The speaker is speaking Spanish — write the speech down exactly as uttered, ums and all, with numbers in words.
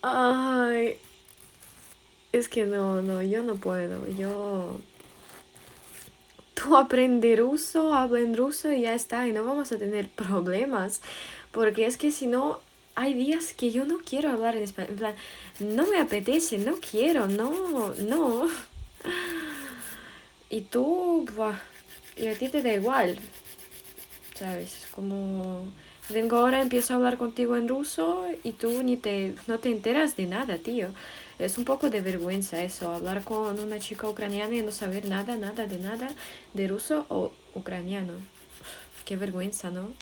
Ay, es que no, no, yo no puedo. Yo... Tú aprende ruso, habla en ruso y ya está, y no vamos a tener problemas. Porque es que si no, hay días que yo no quiero hablar en español. En plan, no me apetece, no quiero, no, no. Y tú, buah, y a ti te da igual, ¿sabes? Como vengo ahora, empiezo a hablar contigo en ruso y tú ni te, no te enteras de nada, tío. Es un poco de vergüenza eso, hablar con una chica ucraniana y no saber nada, nada de nada de ruso o ucraniano. Qué vergüenza, ¿no?